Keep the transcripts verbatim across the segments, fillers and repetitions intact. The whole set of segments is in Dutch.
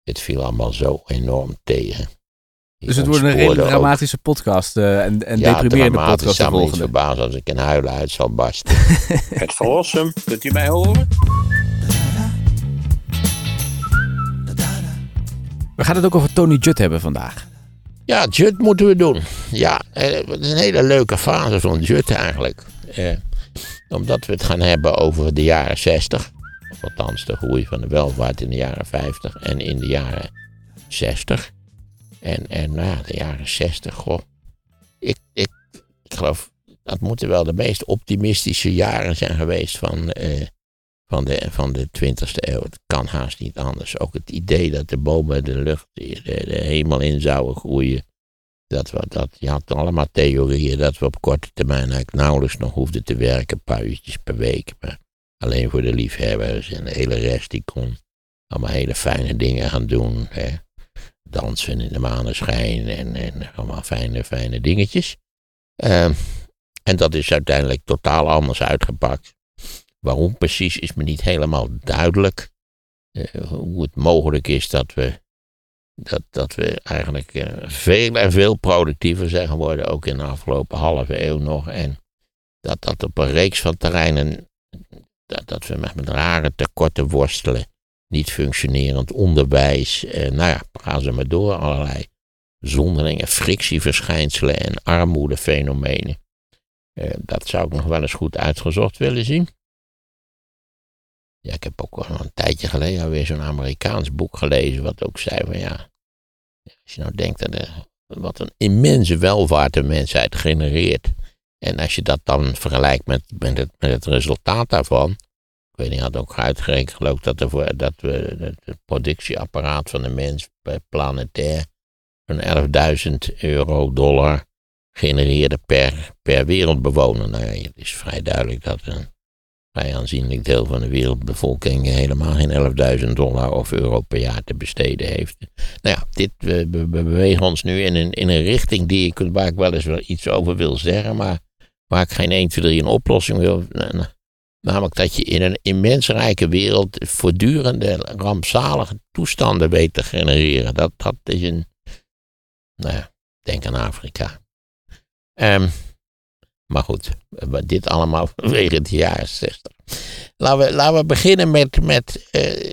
Het viel allemaal zo enorm tegen. Die dus het wordt een redelijk dramatische ook. podcast uh, en, en ja, deprimerende podcast. Ja, dramatisch. Ik niet verbazen als ik in huilen uit zal barsten. Het verlossen, kunt u mij horen? We gaan het ook over Tony Judt hebben vandaag. Ja, Judd moeten we doen. Ja, het is een hele leuke fase van Judd eigenlijk. Eh, omdat we het gaan hebben over de jaren zestig. Of althans de groei van de welvaart in de jaren vijftig en in de jaren zestig. En, en nou ja, de jaren zestig, goh. Ik, ik, ik geloof, dat moeten wel de meest optimistische jaren zijn geweest van, eh, van, de, van de twintigste eeuw. Het kan haast niet anders. Ook het idee dat de bomen de lucht, de, de hemel in zouden groeien. Dat we, dat, je had allemaal theorieën dat we op korte termijn eigenlijk nauwelijks nog hoefden te werken. Een paar uurtjes per week. Maar alleen voor de liefhebbers en de hele rest die kon allemaal hele fijne dingen gaan doen. Hè. Dansen in de maneschijn en, en allemaal fijne, fijne dingetjes. Uh, en dat is uiteindelijk totaal anders uitgepakt. Waarom precies is me niet helemaal duidelijk. Uh, hoe het mogelijk is dat we, dat, dat we eigenlijk uh, veel en veel productiever zijn geworden. Ook in de afgelopen halve eeuw nog. En dat dat op een reeks van terreinen, dat, dat we met, met rare tekorten worstelen. Niet functionerend onderwijs. Eh, nou ja, gaan ze maar door. Allerlei zonderlinge frictieverschijnselen en armoedefenomenen. Eh, dat zou ik nog wel eens goed uitgezocht willen zien. Ja, ik heb ook al een tijdje geleden alweer zo'n Amerikaans boek gelezen. Wat ook zei van ja. Als je nou denkt dat er, wat een immense welvaart de mensheid genereert. En als je dat dan vergelijkt met, met, het, met het resultaat daarvan. Ik weet niet, had ook uitgerekend geloof ik dat, er, dat we het productieapparaat van de mens planetair een elfduizend euro dollar genereerde per, per wereldbewoner. Nou ja, het is vrij duidelijk dat een vrij aanzienlijk deel van de wereldbevolking helemaal geen elfduizend dollar of euro per jaar te besteden heeft. Nou ja, dit, we, we bewegen ons nu in een, in een richting die ik, waar ik wel eens wel iets over wil zeggen, maar waar ik geen één, twee, drie een oplossing wil. Namelijk dat je in een immens rijke wereld voortdurende rampzalige toestanden weet te genereren. Dat, dat is een, nou ja, denk aan Afrika. Um, maar goed, dit allemaal vanwege de jaren zestig. Laten we, laten we beginnen met, met uh,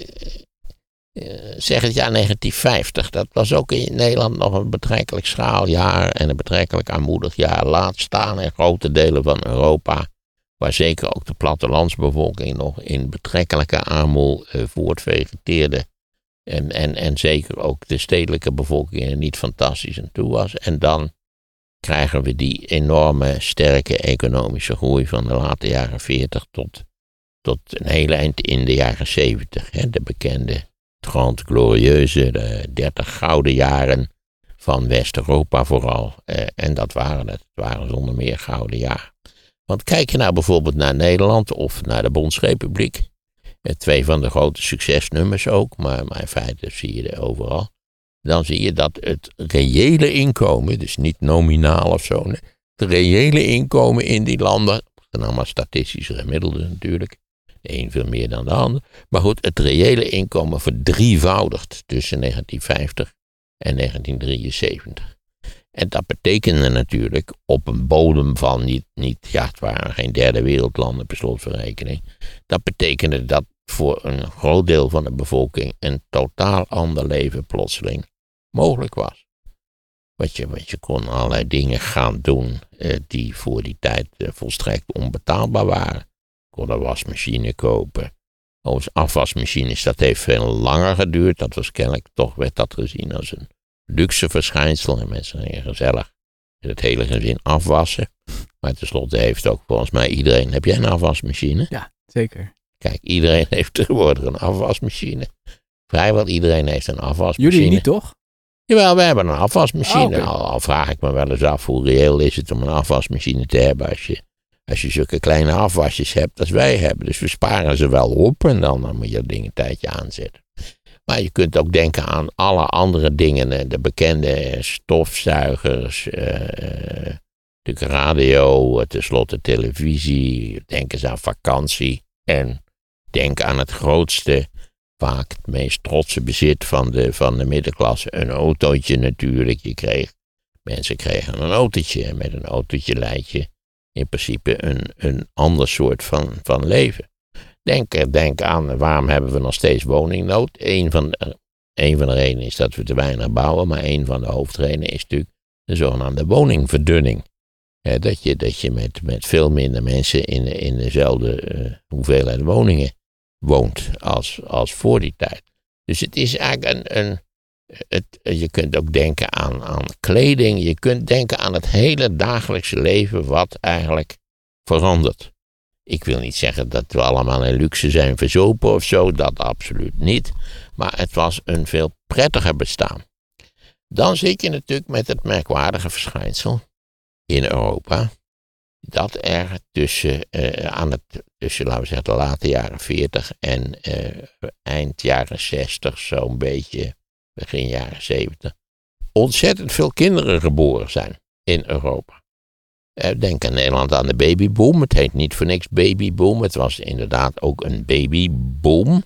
uh, zeg het jaar negentien vijftig. Dat was ook in Nederland nog een betrekkelijk schraal jaar en een betrekkelijk armoedig jaar. Laat staan in grote delen van Europa. Waar zeker ook de plattelandsbevolking nog in betrekkelijke armoede uh, voortvegeteerde. En, en, en zeker ook de stedelijke bevolking er niet fantastisch aan toe was. En dan krijgen we die enorme sterke economische groei van de late jaren veertig tot, tot een hele eind in de jaren zeventig. Hè, de bekende Trente Glorieuze, de dertig gouden jaren van West-Europa vooral. Uh, en dat waren het, het waren zonder meer gouden jaren. Want kijk je nou bijvoorbeeld naar Nederland of naar de Bondsrepubliek. Twee van de grote succesnummers ook, maar, maar in feite zie je er overal. Dan zie je dat het reële inkomen, dus niet nominaal of zo. Het reële inkomen in die landen, dat zijn allemaal statistische gemiddelden natuurlijk. De een veel meer dan de ander. Maar goed, het reële inkomen verdrievoudigt tussen negentien vijftig en negentien drieënzeventig. En dat betekende natuurlijk op een bodem van niet, niet, ja, het waren geen derde wereldlanden per slotverrekening. Dat betekende dat voor een groot deel van de bevolking een totaal ander leven plotseling mogelijk was. Want je, want je kon allerlei dingen gaan doen eh, die voor die tijd eh, volstrekt onbetaalbaar waren. Je kon een wasmachine kopen. Overigens afwasmachines, dat heeft veel langer geduurd. Dat was kennelijk, toch werd dat gezien als een luxe verschijnsel. En mensen gingen gezellig het hele gezin afwassen. Maar tenslotte heeft ook volgens mij iedereen... Heb jij een afwasmachine? Ja, zeker. Kijk, iedereen heeft tegenwoordig een afwasmachine. Vrijwel iedereen heeft een afwasmachine. Jullie niet, toch? Jawel, we hebben een afwasmachine. Oh, okay. al, al vraag ik me wel eens af hoe reëel is het om een afwasmachine te hebben als je, als je zulke kleine afwasjes hebt als wij hebben. Dus we sparen ze wel op en dan, dan moet je dat ding een tijdje aanzetten. Maar je kunt ook denken aan alle andere dingen. De bekende stofzuigers, uh, natuurlijk radio, tenslotte televisie. Denk eens aan vakantie. En denk aan het grootste vaak het meest trotse bezit van de, van de middenklasse. Een autootje natuurlijk. Je kreeg, mensen kregen een autootje. En met een autootje leid je in principe een, een ander soort van, van leven. Denk, denk aan, waarom hebben we nog steeds woningnood? Eén van, de, een van de redenen is dat we te weinig bouwen. Maar een van de hoofdredenen is natuurlijk de zogenaamde woningverdunning. He, dat je, dat je met, met veel minder mensen in, in dezelfde uh, hoeveelheid woningen woont als, als voor die tijd. Dus het is eigenlijk een, een het, je kunt ook denken aan, aan kleding, je kunt denken aan het hele dagelijkse leven wat eigenlijk verandert. Ik wil niet zeggen dat we allemaal in luxe zijn verzopen of zo, dat absoluut niet. Maar het was een veel prettiger bestaan. Dan zit je natuurlijk met het merkwaardige verschijnsel in Europa, dat er tussen, uh, aan het, tussen laten we zeggen, de late jaren veertig en uh, eind jaren zestig, zo'n beetje, begin jaren zeventig, ontzettend veel kinderen geboren zijn in Europa. Uh, denk aan Nederland aan de babyboom. Het heet niet voor niks babyboom. Het was inderdaad ook een babyboom.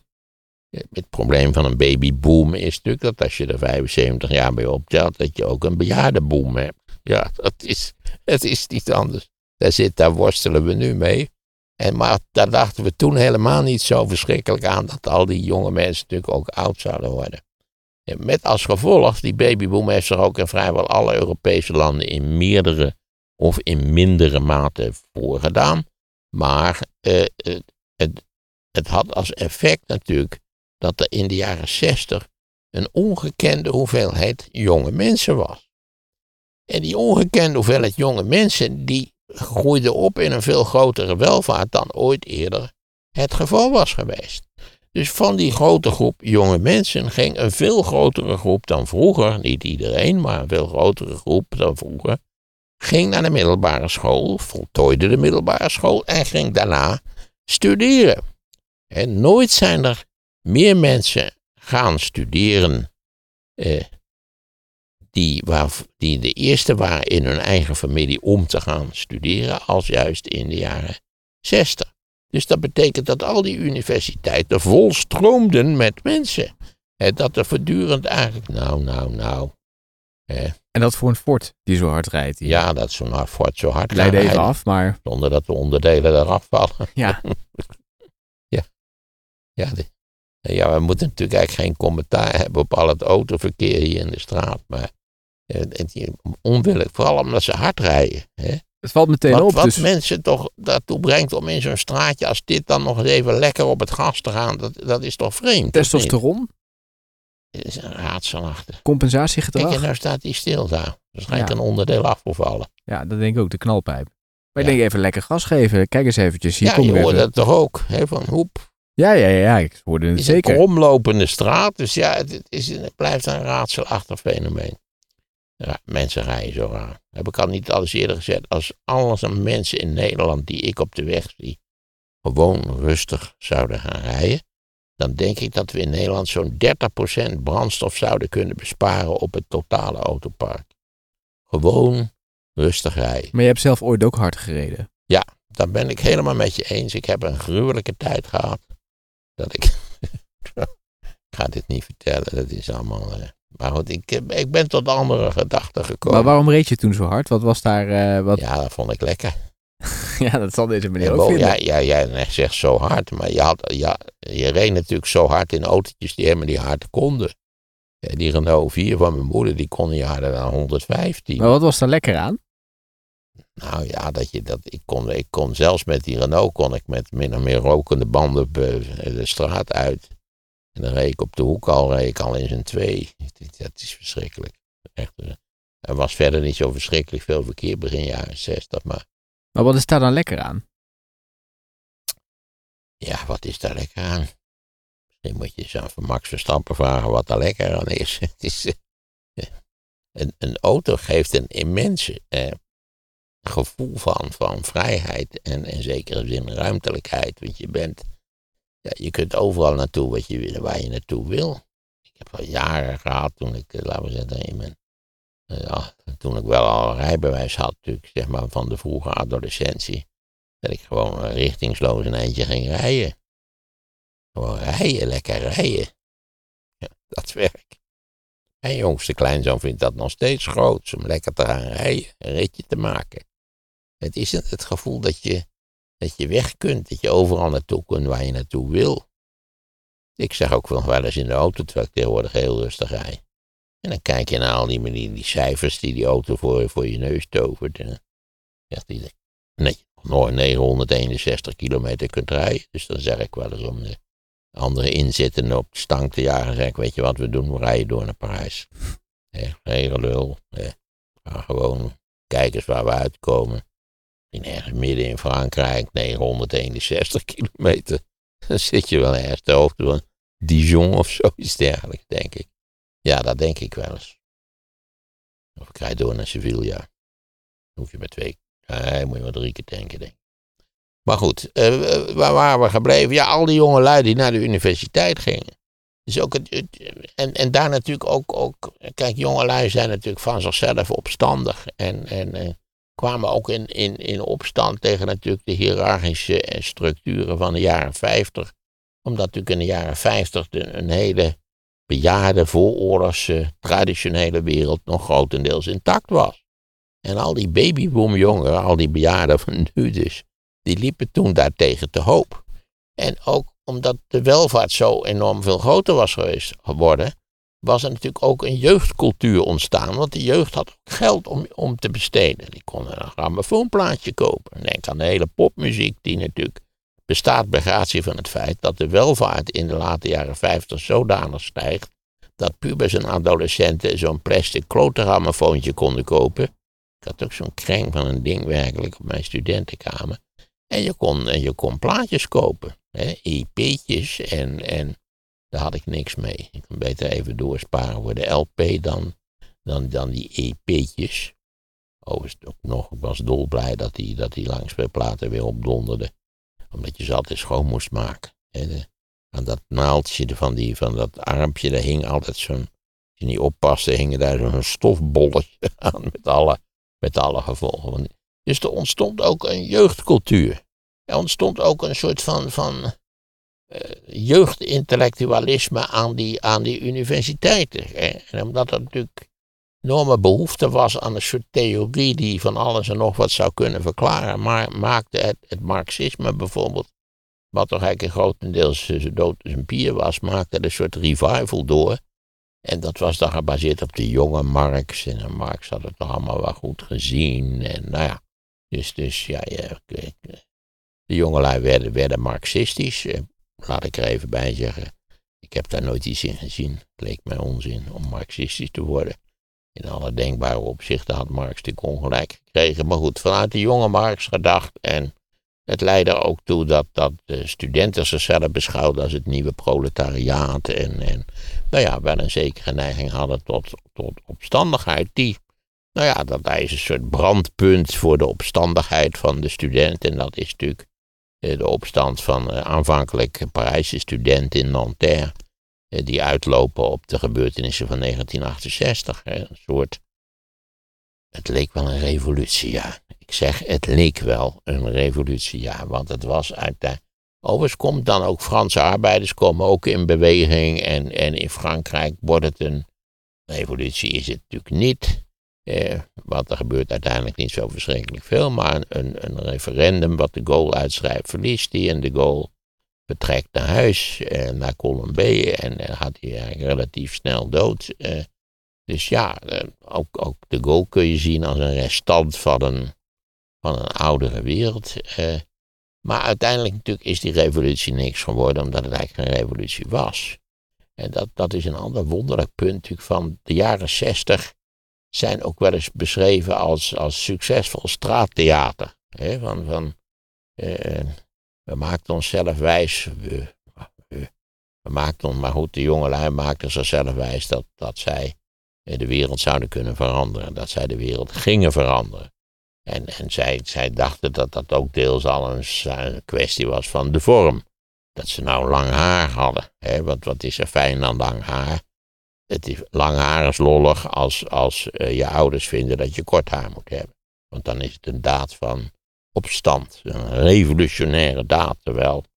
Het probleem van een babyboom is natuurlijk dat als je er vijfenzeventig jaar bij optelt, dat je ook een bejaardenboom hebt. Ja, dat is, het is niet anders. Daar, zit, daar worstelen we nu mee. En, maar daar dachten we toen helemaal niet zo verschrikkelijk aan dat al die jonge mensen natuurlijk ook oud zouden worden. En met als gevolg, die babyboom heeft zich ook in vrijwel alle Europese landen in meerdere of in mindere mate voorgedaan. Maar uh, het, het had als effect natuurlijk dat er in de jaren zestig een ongekende hoeveelheid jonge mensen was. En die ongekende hoeveelheid jonge mensen, die groeiden op in een veel grotere welvaart dan ooit eerder het geval was geweest. Dus van die grote groep jonge mensen ging een veel grotere groep dan vroeger, niet iedereen, maar een veel grotere groep dan vroeger, ging naar de middelbare school, voltooide de middelbare school en ging daarna studeren. En nooit zijn er meer mensen gaan studeren eh, die, waar, die de eerste waren in hun eigen familie om te gaan studeren, als juist in de jaren zestig. Dus dat betekent dat al die universiteiten vol stroomden met mensen. Hè, dat er voortdurend eigenlijk, nou, nou, nou. Hè. En dat voor een Ford die zo hard rijdt. Hier. Ja, dat zo'n Ford zo hard rijdt. Leid even rijden, af, maar... Zonder dat de onderdelen eraf vallen. Ja. ja. Ja, de, ja, we moeten natuurlijk eigenlijk geen commentaar hebben op al het autoverkeer hier in de straat. Maar eh, onwillig, vooral omdat ze hard rijden. Hè. Het valt meteen wat, op. Wat dus... mensen toch daartoe brengt om in zo'n straatje als dit dan nog eens even lekker op het gas te gaan. Dat, dat is toch vreemd? Testosteron? Het is een raadselachtig. Compensatiegedrag? Kijk, en nou staat hij stil daar. Er schijnt ja. een onderdeel afgevallen. Ja, dat denk ik ook, de knalpijp. Maar ja. ik denk even lekker gas geven. Kijk eens eventjes. Hier ja, kom je hoorde even. dat toch ook. Hè, van hoep. Ja, ja, ja, ja, ik hoorde het, het zeker. Het is een kromlopende straat. Dus ja, het, het, is, het blijft een raadselachtig fenomeen. Ja, mensen rijden zo raar. Heb ik al niet alles eerder gezegd. Als alles aan mensen in Nederland die ik op de weg zie gewoon rustig zouden gaan rijden, dan denk ik dat we in Nederland zo'n dertig procent brandstof zouden kunnen besparen op het totale autopark. Gewoon rustig rijden. Maar je hebt zelf ooit ook hard gereden. Ja, daar ben ik helemaal met je eens. Ik heb een gruwelijke tijd gehad. Dat ik... ik ga dit niet vertellen, dat is allemaal... Uh... Maar goed, ik, ik ben tot andere gedachten gekomen. Maar waarom reed je toen zo hard? Wat was daar... Uh, wat... Ja, dat vond ik lekker. ja, dat zal deze meneer ja, ook bo- vinden. Ja, ja, jij zegt zo hard, maar je, had, ja, je reed natuurlijk zo hard in autootjes die helemaal niet hard konden. Ja, die Renault vier van mijn moeder, die kon niet harder dan honderdvijftien. Maar wat was daar lekker aan? Nou ja, dat je dat, ik, kon, ik kon zelfs met die Renault, kon ik met min of meer rokende banden de straat uit. En dan reed ik op de hoek al, reed ik al in zijn twee. Dat is verschrikkelijk. Echt, er was verder niet zo verschrikkelijk veel verkeer begin jaren zestig, maar... Maar wat is daar dan lekker aan? Ja, wat is daar lekker aan? Misschien moet je eens aan van Max Verstappen vragen wat daar lekker aan is. Het is uh, een, een auto geeft een immense uh, gevoel van, van vrijheid en in zekere zin ruimtelijkheid. Want je bent... Ja, je kunt overal naartoe wat je, waar je naartoe wil. Ik heb al jaren gehad toen ik, laten we zeggen, in mijn, ja, toen ik wel al een rijbewijs had, natuurlijk, zeg maar van de vroege adolescentie, dat ik gewoon richtingsloos een eindje ging rijden. Gewoon rijden, lekker rijden. Ja, dat werkt. Mijn jongste kleinzoon vindt dat nog steeds groot, om lekker te gaan rijden, een ritje te maken. Het is het, het gevoel dat je, dat je weg kunt, dat je overal naartoe kunt waar je naartoe wil. Ik zeg ook wel eens in de auto, terwijl ik tegenwoordig heel rustig rijd. En dan kijk je naar al die, die, die cijfers die die auto voor, voor je neus tovert. En dan zegt hij, nee, nog negenhonderdeenenzestig kilometer kunt rijden. Dus dan zeg ik wel eens om de andere inzittenden op de stang te jagen. Zeg ik, weet je wat we doen? We rijden door naar Parijs. Eh, hele lul. Eh, ga gewoon kijken eens waar we uitkomen. In ergens midden in Frankrijk, negenhonderdeenenzestig kilometer. Dan zit je wel ergens de hoogte van Dijon of zoiets dergelijks, denk ik. Ja, dat denk ik wel eens. Of ik rijd door naar Sevilla. Dan hoef je maar twee, nee, moet je maar drie keer tanken, denk ik. Maar goed, uh, waar waren we gebleven? Ja, al die jonge lui die naar de universiteit gingen. Dus ook het, het, en, en daar natuurlijk ook, ook, kijk, jonge lui zijn natuurlijk van zichzelf opstandig. En, en uh, kwamen ook in, in, in opstand tegen natuurlijk de hiërarchische structuren van de jaren vijftig. Omdat natuurlijk in de jaren vijftig de, een hele bejaarde, vooroorlogse, traditionele wereld nog grotendeels intact was. En al die babyboomjongeren, al die bejaarden van nu dus, die liepen toen daartegen te hoop. En ook omdat de welvaart zo enorm veel groter was geweest geworden, was er natuurlijk ook een jeugdcultuur ontstaan. Want de jeugd had ook geld om, om te besteden. Die konden een grammofoonplaatje kopen. Denk aan de hele popmuziek die natuurlijk bestaat bij gratie van het feit dat de welvaart in de late jaren vijftig zodanig stijgt dat pubers en adolescenten zo'n plastic klote grammofoontje konden kopen. Ik had ook zo'n kring van een ding werkelijk op mijn studentenkamer. En je kon, en je kon plaatjes kopen. E P'tjes en, en daar had ik niks mee. Ik kan beter even doorsparen voor de L P dan, dan, dan die E P'tjes. Overigens ook nog, ik was dolblij dat die, dat die langspeelplaten weer opdonderden. Omdat je ze altijd schoon moest maken. En aan dat naaldje van, die, van dat armpje, daar hing altijd zo'n, als je niet oppaste, hing daar zo'n stofbolletje aan met alle, met alle gevolgen. Dus er ontstond ook een jeugdcultuur. Er ontstond ook een soort van, van uh, jeugdintellectualisme aan die, aan die universiteiten. En omdat er natuurlijk enorme behoefte was aan een soort theorie die van alles en nog wat zou kunnen verklaren, maar maakte het, het marxisme bijvoorbeeld, wat toch eigenlijk grotendeels zijn dood zijn pier was, maakte er een soort revival door. En dat was dan gebaseerd op de jonge Marx. En Marx had het toch allemaal wel goed gezien. En nou ja, dus, dus ja, ja de jongelui werden, werden marxistisch. Laat ik er even bij zeggen, ik heb daar nooit iets in gezien. Het leek mij onzin om marxistisch te worden. In alle denkbare opzichten had Marx natuurlijk ongelijk gekregen. Maar goed, vanuit de jonge Marx gedacht. En het leidde er ook toe dat, dat de studenten zichzelf beschouwden als het nieuwe proletariaat. En, en nou ja, wel een zekere neiging hadden tot, tot opstandigheid. Die, nou ja, dat is een soort brandpunt voor de opstandigheid van de student. En dat is natuurlijk de opstand van uh, aanvankelijk Parijse studenten in Nanterre. Uh, die uitlopen op de gebeurtenissen van negentien achtenzestig. Hè, een soort, het leek wel een revolutie, ja. Ik zeg, het leek wel een revolutie, ja. Want het was uit de... Overigens komt dan ook Franse arbeiders komen ook in beweging. En, en in Frankrijk wordt het een revolutie, is het natuurlijk niet. Eh, want er gebeurt uiteindelijk niet zo verschrikkelijk veel. Maar een, een referendum wat de Gaulle uitschrijft, verliest hij. En de Gaulle vertrekt naar huis, eh, naar Colombey. En uh, gaat hij eigenlijk relatief snel dood. Eh, dus ja, eh, ook, ook de Gaulle kun je zien als een restant van een, van een oudere wereld. Eh, maar uiteindelijk natuurlijk is die revolutie niks geworden, omdat het eigenlijk geen revolutie was. En dat, dat is een ander wonderlijk punt natuurlijk van de jaren zestig. Zijn ook wel eens beschreven als, als succesvol straattheater. He, van, van, uh, we maakten onszelf wijs. We, we, we maakten ons, maar goed, de jongelui maakten zichzelf wijs dat, dat zij de wereld zouden kunnen veranderen. Dat zij de wereld gingen veranderen. En, en zij, zij dachten dat dat ook deels al een, een kwestie was van de vorm. Dat ze nou lang haar hadden. He, want wat is er fijn aan lang haar? Het is, lang haar is lollig als, als uh, je ouders vinden dat je kort haar moet hebben. Want dan is het een daad van opstand. Een revolutionaire daad. Terwijl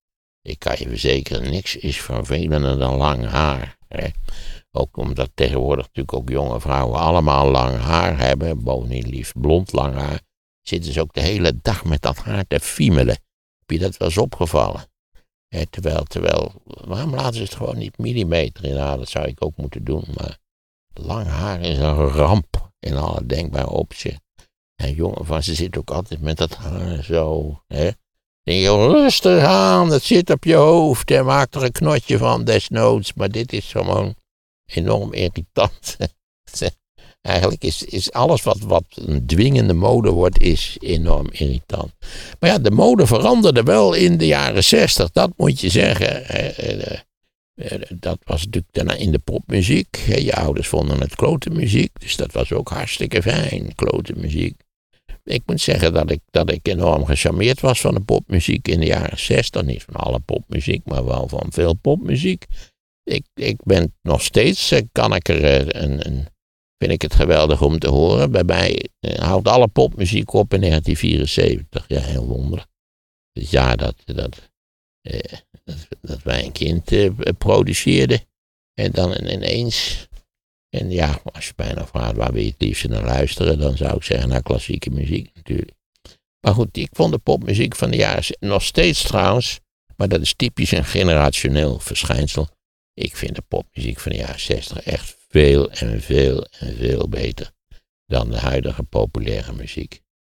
ik kan je verzekeren, niks is vervelender dan lang haar. Hè? Ook omdat tegenwoordig natuurlijk ook jonge vrouwen allemaal lang haar hebben. Bovendien liefst blond lang haar. Zitten ze ook de hele dag met dat haar te fiemelen. Heb je dat wel eens opgevallen? Hè, terwijl, terwijl, waarom laten ze het gewoon niet millimeter in haar? Dat zou ik ook moeten doen. Maar lang haar is een ramp in alle denkbare opzichten. En jongen van ze zit ook altijd met dat haar zo. Hè? Denk je, rustig aan, dat zit op je hoofd. En maak er een knotje van desnoods. Maar dit is gewoon enorm irritant. Eigenlijk is, is alles wat, wat een dwingende mode wordt, is enorm irritant. Maar ja, de mode veranderde wel in de jaren zestig, dat moet je zeggen. Dat was natuurlijk daarna in de popmuziek. Je ouders vonden het klote muziek, dus dat was ook hartstikke fijn, klote muziek. Ik moet zeggen dat ik, dat ik enorm gecharmeerd was van de popmuziek in de jaren zestig. Niet van alle popmuziek, maar wel van veel popmuziek. Ik, ik ben nog steeds, kan ik er een, een, vind ik het geweldig om te horen. Bij mij houdt alle popmuziek op in negentien vierenzeventig. Ja, heel wonderlijk. Het jaar dat, dat, eh, dat, dat wij een kind eh, produceerden. En dan ineens, en ja, als je bijna vraagt waar wil je het liefst naar luisteren, dan zou ik zeggen naar klassieke muziek natuurlijk. Maar goed, ik vond de popmuziek van de jaren, nog steeds trouwens, maar dat is typisch een generationeel verschijnsel. Ik vind de popmuziek van de jaren zestig echt veel en veel en veel beter dan de huidige populaire muziek.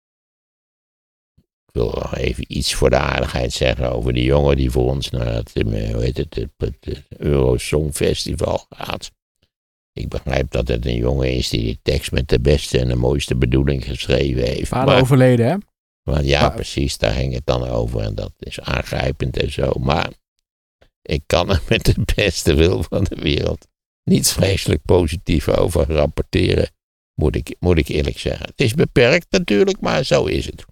Ik wil nog even iets voor de aardigheid zeggen over die jongen die voor ons naar het, hoe heet het, het, het, het Eurosongfestival gaat. Ik begrijp dat het een jongen is die die tekst met de beste en de mooiste bedoeling geschreven heeft. Vader maar, overleden, hè? Maar ja, maar, precies, daar ging het dan over en dat is aangrijpend en zo. Maar ik kan er met de beste wil van de wereld niet vreselijk positief over rapporteren, moet ik, moet ik eerlijk zeggen. Het is beperkt natuurlijk, maar zo is het.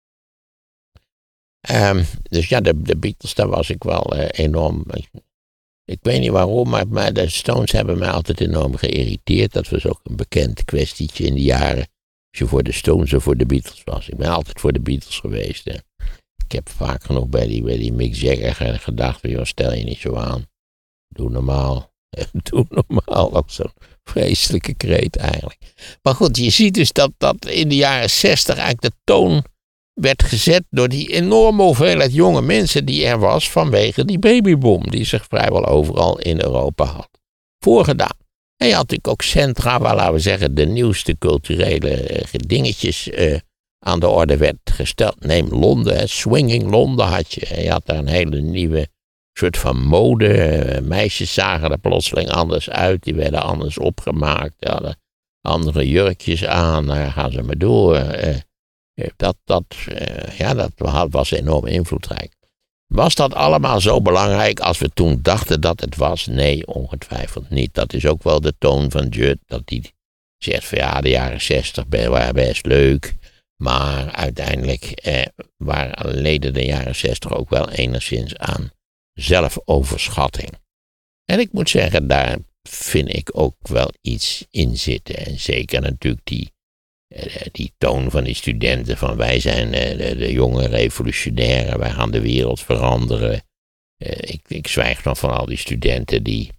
Um, dus ja, de, de Beatles, daar was ik wel uh, enorm. Ik, ik weet niet waarom, maar, maar de Stones hebben mij altijd enorm geïrriteerd. Dat was ook een bekend kwestietje in de jaren. Als je voor de Stones of voor de Beatles was. Ik ben altijd voor de Beatles geweest. Hè. Ik heb vaak genoeg bij die, bij die Mick Jagger gedacht, joh, stel je niet zo aan. Doe normaal. Doe normaal. Ook zo'n vreselijke kreet eigenlijk. Maar goed, je ziet dus dat, dat in de jaren zestig eigenlijk de toon werd gezet door die enorme hoeveelheid jonge mensen die er was vanwege die babyboom die zich vrijwel overal in Europa had voorgedaan. En je had natuurlijk ook centra waar, laten we zeggen, de nieuwste culturele uh, dingetjes uh, aan de orde werd gesteld. Neem Londen, hè, swinging Londen had je. En je had daar een hele nieuwe soort van mode. Uh, meisjes zagen er plotseling anders uit, die werden anders opgemaakt. Die hadden andere jurkjes aan, daar gaan ze maar door. Uh, Dat, dat, uh, ja, dat was enorm invloedrijk. Was dat allemaal zo belangrijk als we toen dachten dat het was? Nee, ongetwijfeld niet. Dat is ook wel de toon van Judd. Dat hij zegt van ja, de jaren zestig waren best leuk. Maar uiteindelijk eh, waren leden de jaren zestig ook wel enigszins aan zelfoverschatting. En ik moet zeggen, daar vind ik ook wel iets in zitten. En zeker natuurlijk die Die toon van die studenten van wij zijn de, de jonge revolutionairen, wij gaan de wereld veranderen. Ik, ik zwijg dan van al die studenten die,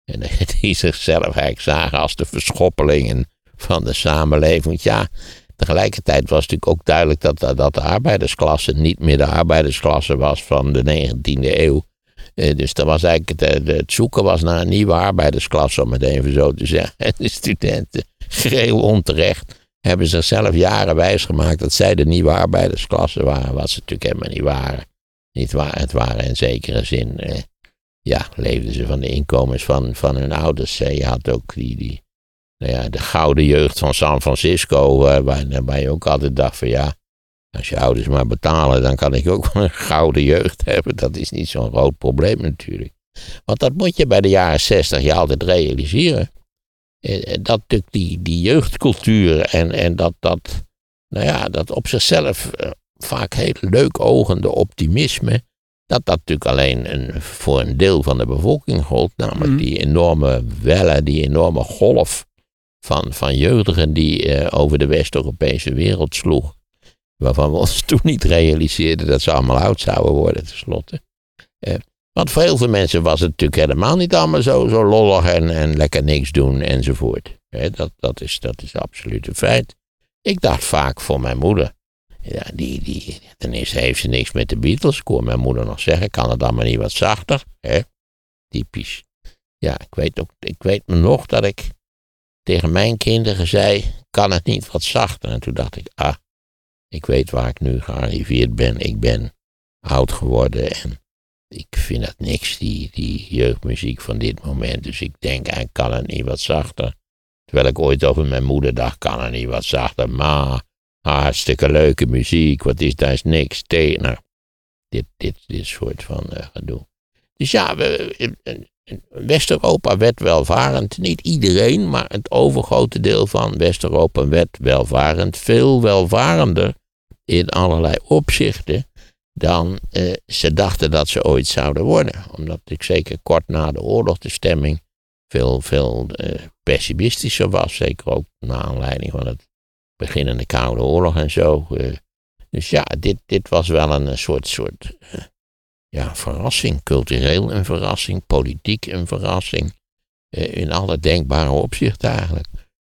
die zichzelf eigenlijk zagen als de verschoppelingen van de samenleving. Want ja, tegelijkertijd was natuurlijk ook duidelijk dat, dat de arbeidersklasse niet meer de arbeidersklasse was van de negentiende eeuw. Dus dat was eigenlijk het, het zoeken was naar een nieuwe arbeidersklasse, om het even zo te zeggen. En de studenten, geheel onterecht, hebben zichzelf jaren wijsgemaakt dat zij de nieuwe arbeidersklasse waren, wat ze natuurlijk helemaal niet waren. Niet waar, het waren in zekere zin, eh, ja, leefden ze van de inkomens van, van hun ouders. Eh, je had ook die, die nou ja, de gouden jeugd van San Francisco, eh, waar, waar je ook altijd dacht van ja, als je ouders maar betalen, dan kan ik ook wel een gouden jeugd hebben. Dat is niet zo'n groot probleem natuurlijk. Want dat moet je bij de jaren zestig je altijd realiseren. Dat natuurlijk die, die jeugdcultuur en, en dat, dat, nou ja, dat op zichzelf uh, vaak heel leuk ogende optimisme, dat dat natuurlijk alleen een, voor een deel van de bevolking gold, namelijk mm. die enorme welle, die enorme golf van, van jeugdigen die uh, over de West-Europese wereld sloeg, waarvan we ons toen niet realiseerden dat ze allemaal oud zouden worden tenslotte. Uh, Want voor heel veel mensen was het natuurlijk helemaal niet allemaal zo, zo lollig en, en lekker niks doen enzovoort. He, dat, dat, is, dat is absoluut een feit. Ik dacht vaak voor mijn moeder. Ja, die, die, ten eerste heeft ze niks met de Beatles. Ik hoor mijn moeder nog zeggen, kan het dan maar niet wat zachter? He? Typisch. Ja, ik weet, ook, ik weet me nog dat ik tegen mijn kinderen zei, kan het niet wat zachter? En toen dacht ik, ah, ik weet waar ik nu gearriveerd ben. Ik ben oud geworden en ik vind het niks, die, die jeugdmuziek van dit moment. Dus ik denk, hij kan het niet wat zachter. Terwijl ik ooit over mijn moeder dacht, kan het niet wat zachter. Maar, hartstikke leuke muziek, wat is, daar is niks tegen. Nou, dit, dit, dit soort van uh, gedoe. Dus ja, we, West-Europa werd welvarend. Niet iedereen, maar het overgrote deel van West-Europa werd welvarend. Veel welvarender in allerlei opzichten dan uh, ze dachten dat ze ooit zouden worden. Omdat ik zeker kort na de oorlog de stemming veel, veel uh, pessimistischer was. Zeker ook naar aanleiding van het beginnende Koude Oorlog en zo. Uh, dus ja, dit, dit was wel een soort, soort uh, ja, verrassing. Cultureel een verrassing, politiek een verrassing. Uh, in alle denkbare opzichten eigenlijk.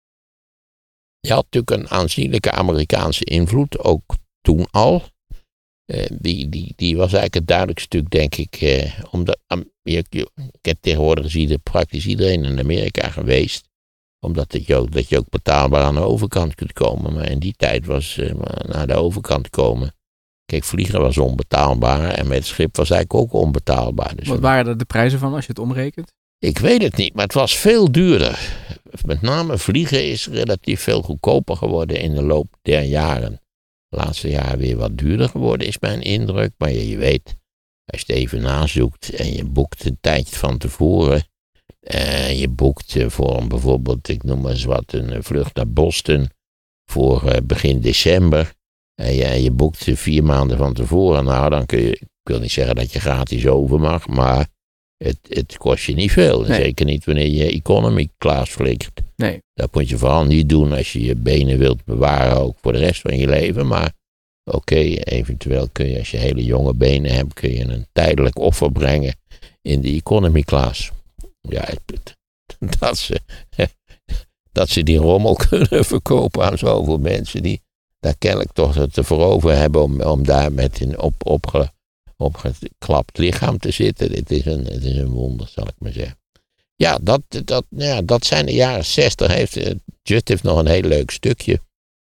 Je had natuurlijk een aanzienlijke Amerikaanse invloed, ook toen al. Uh, die, die, die was eigenlijk het duidelijkste stuk, denk ik. Uh, omdat, um, je, je, ik heb tegenwoordig zie je praktisch iedereen in Amerika geweest. Omdat het je ook, dat je ook betaalbaar aan de overkant kunt komen. Maar in die tijd was uh, naar de overkant komen. Kijk, vliegen was onbetaalbaar. En met het schip was eigenlijk ook onbetaalbaar. Dus wat waren er de prijzen van als je het omrekent? Ik weet het niet, maar het was veel duurder. Met name vliegen is relatief veel goedkoper geworden in de loop der jaren. De laatste jaren weer wat duurder geworden is mijn indruk. Maar je, je weet, als je het even nazoekt en je boekt een tijdje van tevoren. Uh, je boekt uh, voor een, bijvoorbeeld, ik noem maar eens wat, een uh, vlucht naar Boston voor uh, begin december. En uh, je, je boekt uh, vier maanden van tevoren. Nou, dan kun je, ik wil niet zeggen dat je gratis over mag, maar het, het kost je niet veel. Nee. Zeker niet wanneer je economy class vliegt. Nee. Dat moet je vooral niet doen als je je benen wilt bewaren, ook voor de rest van je leven. Maar oké, okay, eventueel kun je, als je hele jonge benen hebt, kun je een tijdelijk offer brengen in de economy class. Ja, dat ze, dat ze die rommel kunnen verkopen aan zoveel mensen die daar kennelijk toch het voor over hebben om, om daar met een op, opge, opgeklapt lichaam te zitten. Het is, een, het is een wonder, zal ik maar zeggen. Ja, dat, dat, ja, dat zijn de jaren zestig. Heeft, Jut heeft nog een heel leuk stukje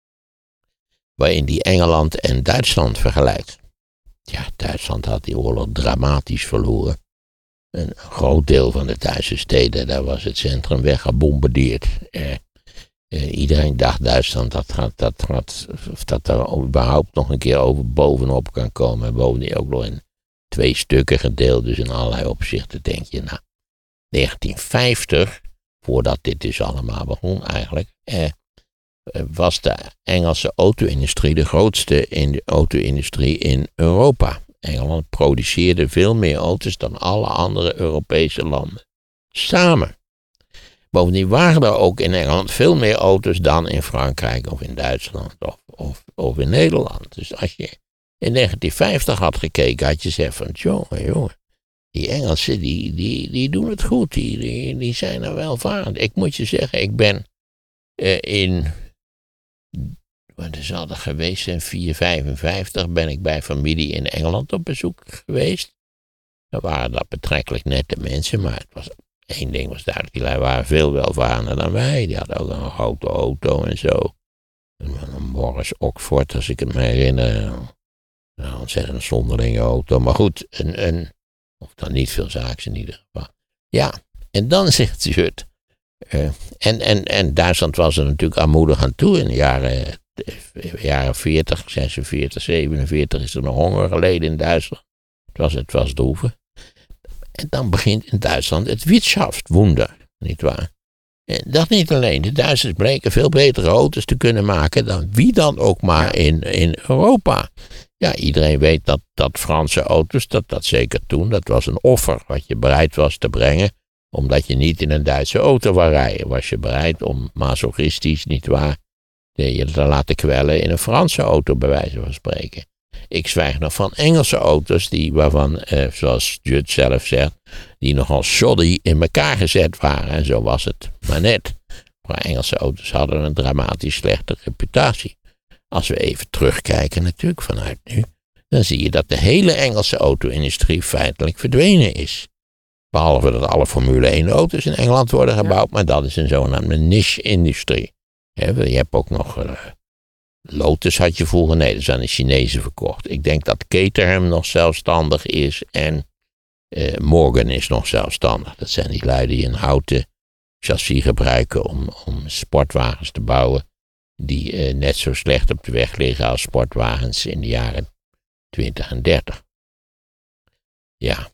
waarin die Engeland en Duitsland vergelijkt. Ja, Duitsland had die oorlog dramatisch verloren. Een groot deel van de Duitse steden, daar was het centrum weggebombardeerd. Eh, eh, iedereen dacht Duitsland, dat gaat, dat gaat, of dat er überhaupt nog een keer over bovenop kan komen. En bovendien ook nog in twee stukken gedeeld, dus in allerlei opzichten denk je, nou, negentien vijftig, voordat dit dus allemaal begon eigenlijk, eh, was de Engelse auto-industrie de grootste in de auto-industrie in Europa. Engeland produceerde veel meer auto's dan alle andere Europese landen. Samen. Bovendien waren er ook in Engeland veel meer auto's dan in Frankrijk of in Duitsland of, of, of in Nederland. Dus als je in negentien vijftig had gekeken, had je gezegd van, jongen, jongen, die Engelsen die, die, die doen het goed, die, die, die zijn er welvarend. Ik moet je zeggen, ik ben uh, in... Wat is altijd geweest in vier vijfenvijftig ben ik bij familie in Engeland op bezoek geweest. Dan waren dat betrekkelijk nette mensen, maar het was, één ding was duidelijk, die waren veel welvarender dan wij. Die hadden ook een grote auto en zo. Een Morris Oxford, als ik het me herinner. Een ontzettend zonderlinge auto, maar goed, een, een, of dan niet veel zaaks in ieder geval. Ja, en dan zegt ze het. Uh, en, en, en Duitsland was er natuurlijk armoedig aan toe in de jaren... De jaren veertig, zesenveertig, zevenenveertig is er nog honger geleden in Duitsland. Het was, het was droevig. En dan begint in Duitsland het Wirtschaftswunder, nietwaar? En dat niet alleen. De Duitsers bleken veel betere auto's te kunnen maken dan wie dan ook maar in, in Europa. Ja, iedereen weet dat, dat Franse auto's, dat, dat zeker toen, dat was een offer wat je bereid was te brengen. Omdat je niet in een Duitse auto wou rijden. Was je bereid om masochistisch, nietwaar, je te laten kwellen in een Franse auto, bij wijze van spreken. Ik zwijg nog van Engelse auto's, die, waarvan, eh, zoals Judd zelf zegt, die nogal shoddy in elkaar gezet waren. En zo was het maar net. Maar Engelse auto's hadden een dramatisch slechte reputatie. Als we even terugkijken natuurlijk vanuit nu, dan zie je dat de hele Engelse auto-industrie feitelijk verdwenen is. Behalve dat alle Formule één auto's in Engeland worden gebouwd, ja. Maar dat is een zogenaamde niche-industrie. Je hebt ook nog... Uh, Lotus had je vroeger, nee, dat is aan de Chinezen verkocht. Ik denk dat Caterham nog zelfstandig is en uh, Morgan is nog zelfstandig. Dat zijn die lui die een houten chassis gebruiken om, om sportwagens te bouwen. Die uh, net zo slecht op de weg liggen als sportwagens in de jaren twintig en dertig. Ja,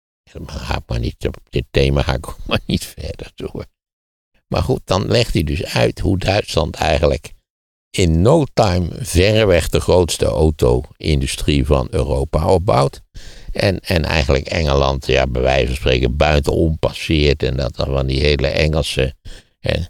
ga ik maar niet, op dit thema ga ik ook maar niet verder door. Maar goed, dan legt hij dus uit hoe Duitsland eigenlijk in no time verreweg de grootste auto-industrie van Europa opbouwt. En, en eigenlijk Engeland, ja, bij wijze van spreken, buitenom passeert. En dat dan van die hele Engelse... En,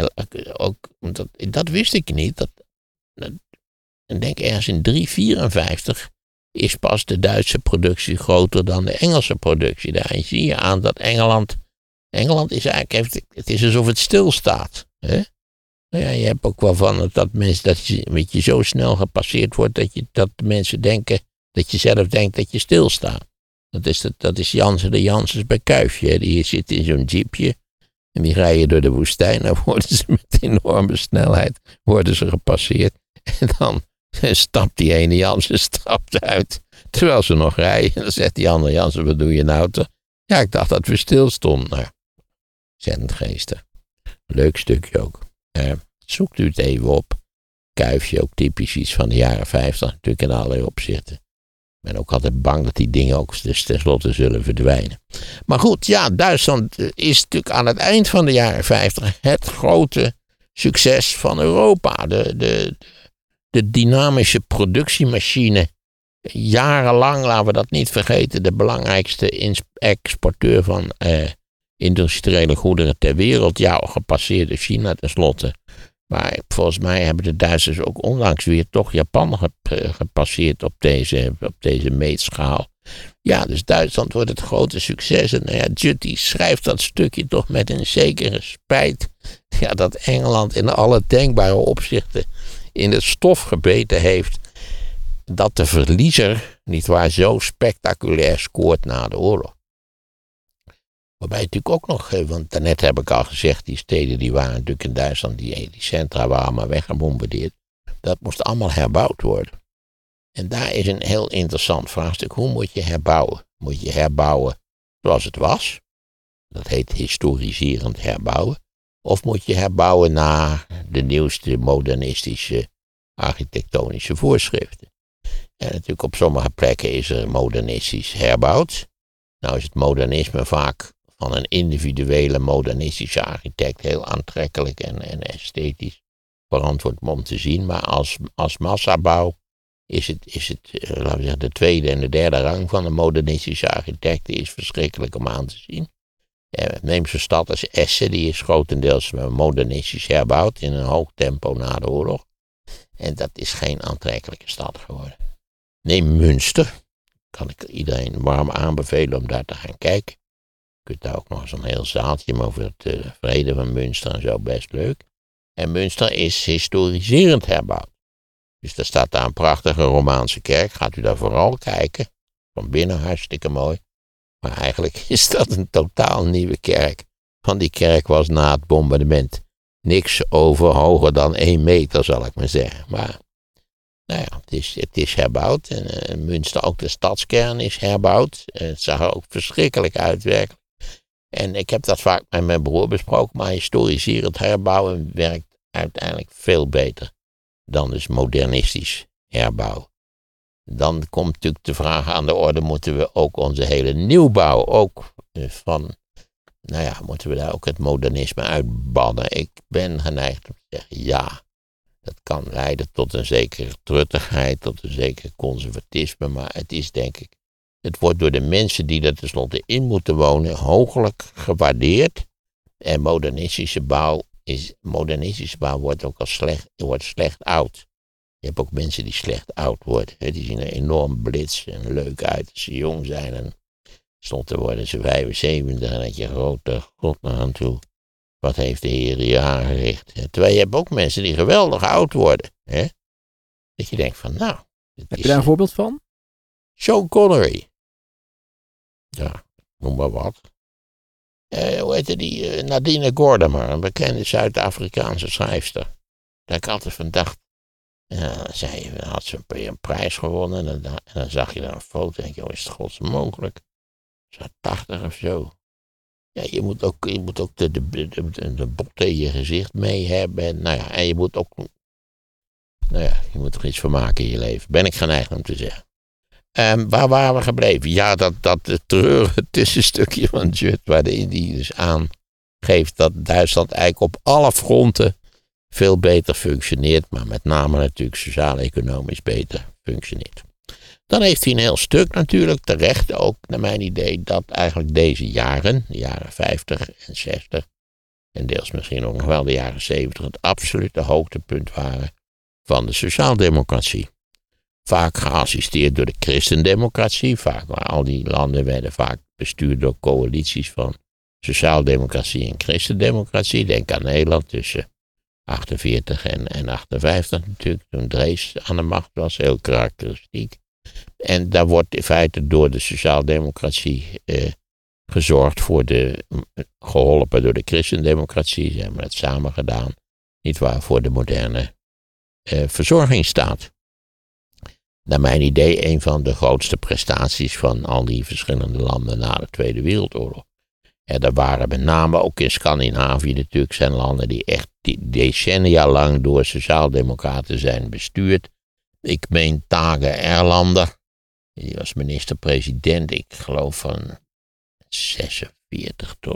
ook, dat, dat wist ik niet. Dat, dat, ik denk ergens in drie vierenvijftig is pas de Duitse productie groter dan de Engelse productie. Daar zie je aan dat Engeland... Engeland is eigenlijk... Heeft, het is alsof het stilstaat. Hè? Nou ja, je hebt ook wel van dat mensen dat je, weet je zo snel gepasseerd wordt dat, je, dat mensen denken, dat je zelf denkt dat je stilstaat. Dat is, dat, dat is Jansen de Janssens bij Kuifje. Die zit in zo'n jeepje en die rijden door de woestijn. Dan worden ze met enorme snelheid worden ze gepasseerd. En dan stapt die ene Jansen stapt uit. Terwijl ze nog rijden. En dan zegt die andere Jansen, wat doe je nou toch? Ja, ik dacht dat we stilstonden. Nou, zendend geestig. Leuk stukje ook. Uh, zoekt u het even op. Kuifje, ook typisch iets van de jaren vijftig, natuurlijk in allerlei opzichten. Ik ben ook altijd bang dat die dingen ook dus tenslotte zullen verdwijnen. Maar goed, ja, Duitsland is natuurlijk aan het eind van de jaren vijftig het grote succes van Europa. De, de, de dynamische productiemachine. Jarenlang, laten we dat niet vergeten, de belangrijkste exporteur van uh, industriële goederen ter wereld. Ja, gepasseerd door China tenslotte. Maar volgens mij hebben de Duitsers ook onlangs weer toch Japan gepasseerd op deze, op deze meetschaal. Ja, dus Duitsland wordt het grote succes. En nou ja, Jutti schrijft dat stukje toch met een zekere spijt. Ja, dat Engeland in alle denkbare opzichten in het stof gebeten heeft. Dat de verliezer, nietwaar, zo spectaculair scoort na de oorlog. Waarbij natuurlijk ook nog, want daarnet heb ik al gezegd, die steden die waren natuurlijk in Duitsland, die, die centra waren allemaal weggebombardeerd. Dat moest allemaal herbouwd worden. En daar is een heel interessant vraagstuk. Hoe moet je herbouwen? Moet je herbouwen zoals het was? Dat heet historiserend herbouwen. Of moet je herbouwen naar de nieuwste modernistische architectonische voorschriften? En natuurlijk op sommige plekken is er modernistisch herbouwd. Nou is het modernisme vaak van een individuele modernistische architect heel aantrekkelijk en, en esthetisch verantwoord om te zien. Maar als, als massabouw is het, is het laten we zeggen, de tweede en de derde rang van een modernistische architect. Die is verschrikkelijk om aan te zien. Neem zo'n stad als Essen, die is grotendeels modernistisch herbouwd in een hoog tempo na de oorlog. En dat is geen aantrekkelijke stad geworden. Neem Münster. Kan ik iedereen warm aanbevelen om daar te gaan kijken. Je kunt daar ook nog eens een heel zaaltje over het uh, vrede van Münster en zo, best leuk. En Münster is historiserend herbouwd. Dus daar staat daar een prachtige Romaanse kerk. Gaat u daar vooral kijken. Van binnen hartstikke mooi. Maar eigenlijk is dat een totaal nieuwe kerk. Van die kerk was na het bombardement niks over hoger dan één meter, zal ik maar zeggen. Maar nou ja, het is, het is herbouwd. En uh, Münster, ook de stadskern, is herbouwd. Uh, het zag er ook verschrikkelijk uit, werkelijk. En ik heb dat vaak met mijn broer besproken. Maar historiserend herbouwen werkt uiteindelijk veel beter dan dus modernistisch herbouwen. Dan komt natuurlijk de vraag aan de orde, moeten we ook onze hele nieuwbouw ook uh, van, nou ja, moeten we daar ook het modernisme uitbannen? Ik ben geneigd om te zeggen ja. Dat kan leiden tot een zekere truttigheid, tot een zeker conservatisme, maar het is denk ik, het wordt door de mensen die er tenslotte in moeten wonen hooglijk gewaardeerd. En modernistische bouw is, modernistische bouw wordt ook al slecht, wordt slecht oud. Je hebt ook mensen die slecht oud worden. Hè? Die zien er enorm blits en leuk uit als ze jong zijn. En stond te worden ze vijfenzeventig en dat je grote god naar aan toe. Wat heeft de Heer hier aangericht? Terwijl je hebt ook mensen die geweldig oud worden. Hè? Dat je denkt van nou. Heb je daar een voorbeeld van? Sean Connery. Ja, noem maar wat. Uh, hoe heette die? Uh, Nadine Gordimer, een bekende Zuid-Afrikaanse schrijfster. Daar ik altijd van dacht. Uh, zij had ze een, een prijs gewonnen. En dan, en dan zag je daar een foto. En denk je, oh, is het gods mogelijk? Is dat tachtig of zo? Ja, je moet ook, je moet ook de, de, de, de, de botten in je gezicht mee hebben. En, nou ja, en je moet ook. Nou ja, je moet er iets van maken in je leven. Ben ik geneigd om te zeggen. Um, waar waren we gebleven? Ja, dat, dat treurige tussenstukje van Judd, waarin die dus aangeeft dat Duitsland eigenlijk op alle fronten veel beter functioneert, maar met name natuurlijk sociaal-economisch beter functioneert. Dan heeft hij een heel stuk natuurlijk terecht ook, naar mijn idee, dat eigenlijk deze jaren, de jaren vijftig en zestig, en deels misschien ook nog wel de jaren zeventig, het absolute hoogtepunt waren van de sociaaldemocratie. Vaak geassisteerd door de christendemocratie. Vaak, maar al die landen werden vaak bestuurd door coalities van sociaaldemocratie en christendemocratie. Denk aan Nederland tussen achtenveertig en, en achtenvijftig natuurlijk. Toen Drees aan de macht was, heel karakteristiek. En daar wordt in feite door de sociaaldemocratie eh, gezorgd voor de, geholpen door de christendemocratie. Ze hebben het samen gedaan. Niet waar, voor de moderne eh, verzorgingsstaat. Naar mijn idee een van de grootste prestaties van al die verschillende landen na de Tweede Wereldoorlog. En er waren met name ook in Scandinavië natuurlijk zijn landen die echt decennia lang door sociaaldemocraten zijn bestuurd. Ik meen Tage Erlander, die was minister-president, ik geloof van zesenveertig tot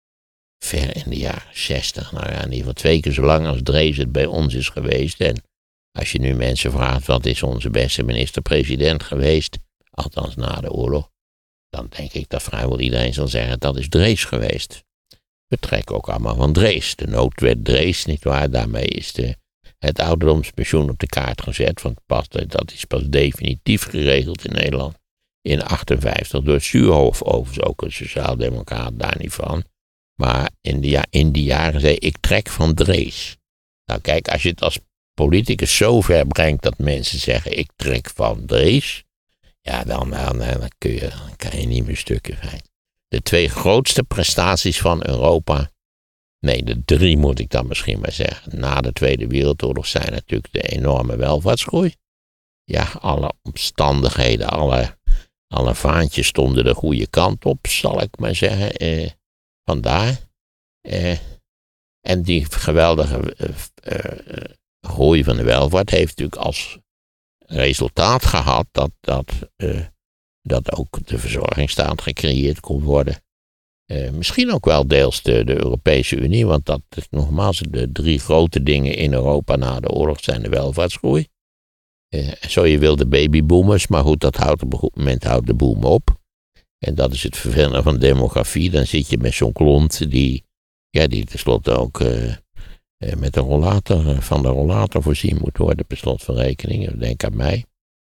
ver in de jaren zestig. Nou ja, in ieder geval twee keer zo lang als Drees het bij ons is geweest. En als je nu mensen vraagt, wat is onze beste minister-president geweest, althans na de oorlog, dan denk ik dat vrijwel iedereen zal zeggen, dat is Drees geweest. We trekken ook allemaal van Drees. De noodwet Drees, nietwaar, daarmee is de, het ouderdomspensioen op de kaart gezet, want pas, dat is pas definitief geregeld in Nederland. In achtenvijftig door Zuurhof, overigens ook een sociaaldemocraat, daar niet van. Maar in, de, in die jaren zei ik trek van Drees. Nou kijk, als je het als politicus zo ver brengt dat mensen zeggen ik trek van Drees, ja dan, dan, dan, kun je, dan kan je niet meer stukken zijn. De twee grootste prestaties van Europa, nee de drie moet ik dan misschien maar zeggen, na de Tweede Wereldoorlog zijn natuurlijk de enorme welvaartsgroei. Ja, alle omstandigheden, alle, alle vaantjes stonden de goede kant op, zal ik maar zeggen. Eh, vandaar. Eh, en die geweldige eh, eh, groei van de welvaart heeft natuurlijk als resultaat gehad dat, dat, uh, dat ook de verzorgingsstaat gecreëerd kon worden. Uh, misschien ook wel deels de, de Europese Unie, want dat is nogmaals de drie grote dingen in Europa na de oorlog zijn de welvaartsgroei. Uh, zo je wil de babyboomers, maar goed, dat houdt op een goed moment houdt de boom op. En dat is het vervelende van demografie. Dan zit je met zo'n klont die, ja, die tenslotte ook uh, met de rollator, van de rollator voorzien moet worden, per slot van rekening. Denk aan mij.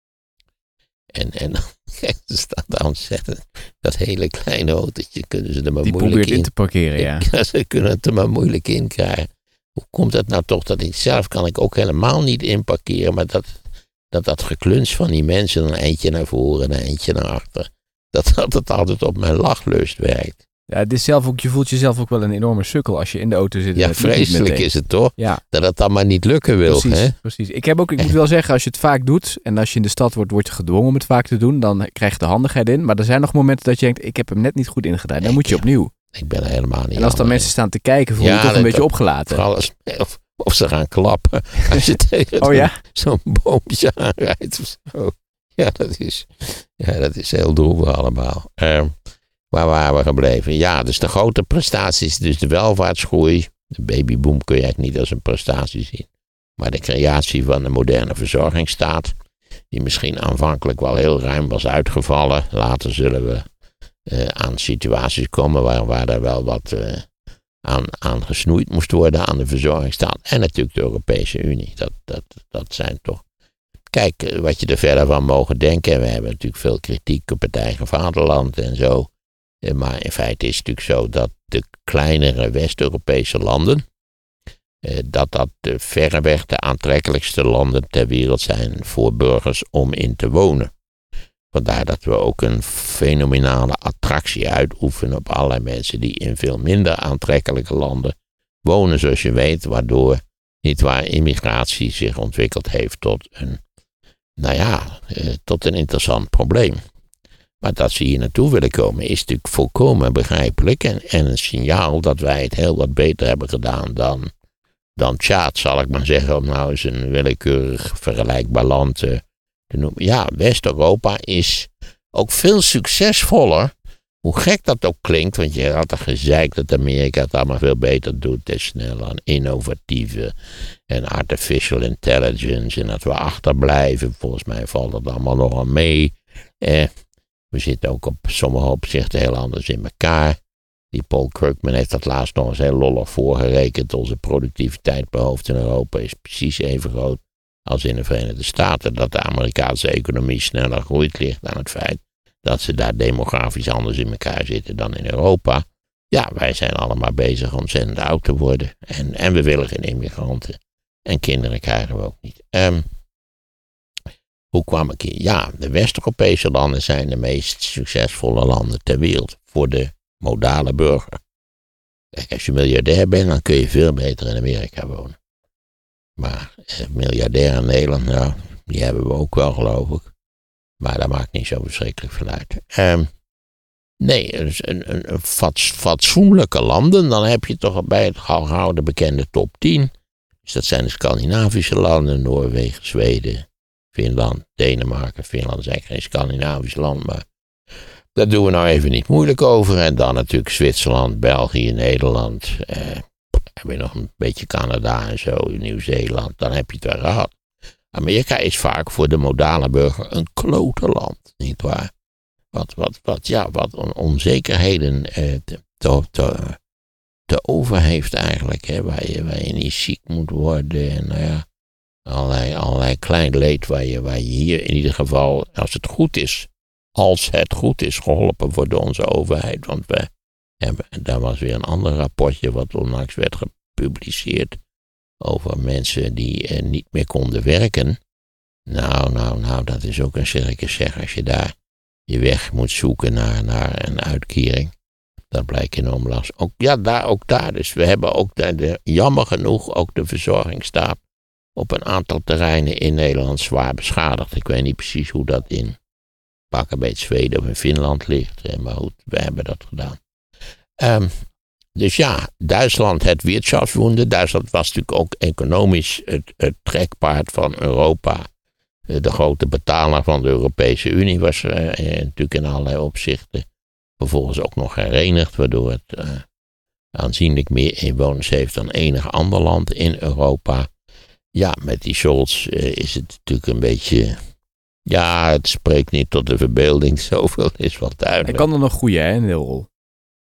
En, en er staat daar ontzettend, dat hele kleine autootje kunnen ze er maar die moeilijk probeert in. in te parkeren, ja. ja. Ze kunnen het er maar moeilijk in krijgen. Hoe komt het nou toch dat ik zelf kan ik ook helemaal niet inparkeren, maar dat dat, dat gekluns van die mensen een eindje naar voren en een eindje naar achter, dat dat het altijd op mijn lachlust werkt. Ja, het is zelf ook, je voelt jezelf ook wel een enorme sukkel als je in de auto zit. Ja, vreselijk is het toch? Ja. Dat het dan maar niet lukken wil. Precies, hè? precies. Ik, heb ook, ik moet wel zeggen, als je het vaak doet en als je in de stad wordt, word je gedwongen om het vaak te doen, dan krijg je de handigheid in. Maar er zijn nog momenten dat je denkt, ik heb hem net niet goed ingedraaid. Dan moet je opnieuw. Ik ben er helemaal niet. En als dan mensen in. staan te kijken, voel je ja, toch een beetje opgelaten. Vooral als, of, of ze gaan klappen als je tegen oh, ja? zo'n boompje aanrijdt of zo. Ja, dat is, ja, dat is heel droevig allemaal. Uh, waar waren we gebleven? Ja, dus de grote prestaties, dus de welvaartsgroei. De babyboom kun je eigenlijk niet als een prestatie zien. Maar de creatie van een moderne verzorgingsstaat, die misschien aanvankelijk wel heel ruim was uitgevallen. Later zullen we uh, aan situaties komen waar, waar er wel wat uh, aan, aan gesnoeid moest worden aan de verzorgingsstaat. En natuurlijk de Europese Unie. Dat, dat, dat zijn toch kijk, wat je er verder van mogen denken. En we hebben natuurlijk veel kritiek op het eigen vaderland en zo. Maar in feite is het natuurlijk zo dat de kleinere West-Europese landen, dat dat de verreweg de aantrekkelijkste landen ter wereld zijn voor burgers om in te wonen. Vandaar dat we ook een fenomenale attractie uitoefenen op allerlei mensen die in veel minder aantrekkelijke landen wonen, zoals je weet, waardoor nietwaar immigratie zich ontwikkeld heeft tot een, nou ja, tot een interessant probleem. Maar dat ze hier naartoe willen komen is natuurlijk volkomen begrijpelijk en, en een signaal dat wij het heel wat beter hebben gedaan dan, dan Tjaad, zal ik maar zeggen, om nou eens een willekeurig vergelijkbaar land te, te noemen. Ja, West-Europa is ook veel succesvoller, hoe gek dat ook klinkt, want je had er gezeikt dat Amerika het allemaal veel beter doet en sneller en innovatieve en artificial intelligence en dat we achterblijven. Volgens mij valt dat allemaal nogal mee. Eh, We zitten ook op sommige opzichten heel anders in elkaar. Die Paul Krugman heeft dat laatst nog eens heel lollig voorgerekend. Onze productiviteit per hoofd in Europa is precies even groot als in de Verenigde Staten. Dat de Amerikaanse economie sneller groeit ligt aan het feit dat ze daar demografisch anders in elkaar zitten dan in Europa. Ja, wij zijn allemaal bezig ontzettend oud te worden. En, en we willen geen immigranten. En kinderen krijgen we ook niet. Um, Hoe kwam ik hier? Ja, de West-Europese landen zijn de meest succesvolle landen ter wereld voor de modale burger. Kijk, als je miljardair bent, dan kun je veel beter in Amerika wonen. Maar eh, miljardair in Nederland, nou, die hebben we ook wel, geloof ik. Maar dat maakt niet zo verschrikkelijk veel uit. Um, nee, dus een, een, een fats, fatsoenlijke landen, dan heb je toch bij het gehouden bekende top tien. Dus dat zijn de Scandinavische landen, Noorwegen, Zweden, Finland, Denemarken. Finland is eigenlijk geen Scandinavisch land, maar daar doen we nou even niet moeilijk over. En dan natuurlijk Zwitserland, België, Nederland. Eh, heb je nog een beetje Canada en zo, Nieuw-Zeeland. Dan heb je het wel gehad. Amerika is vaak voor de modale burger een klote land, nietwaar? Wat, wat, wat, ja, wat on- onzekerheden eh, te, te, te, te over heeft eigenlijk. Hè, waar, je, waar je niet ziek moet worden en nou ja. Allerlei, allerlei klein leed waar je, waar je hier in ieder geval, als het goed is, als het goed is, geholpen wordt door onze overheid. Want we hebben, daar was weer een ander rapportje wat onlangs werd gepubliceerd over mensen die eh, niet meer konden werken. Nou, nou, nou, dat is ook een circus zeg, als je daar je weg moet zoeken naar, naar een uitkering. Dat blijkt enorm lastig. Ook, ja, daar, ook daar. Dus we hebben ook daar, de, jammer genoeg, ook de verzorgingsstaat op een aantal terreinen in Nederland zwaar beschadigd. Ik weet niet precies hoe dat in pakken bij het Zweden of in Finland ligt. Maar goed, we hebben dat gedaan. Um, dus ja, Duitsland het Wirtschaftswunder. Duitsland was natuurlijk ook economisch het, het trekpaard van Europa. De grote betaler van de Europese Unie was uh, natuurlijk in allerlei opzichten. Vervolgens ook nog herenigd, waardoor het uh, aanzienlijk meer inwoners heeft dan enig ander land in Europa. Ja, met die Scholz uh, is het natuurlijk een beetje. Ja, het spreekt niet tot de verbeelding. Zoveel is wel duidelijk. Hij kan er nog goeie, hè, een heel rol.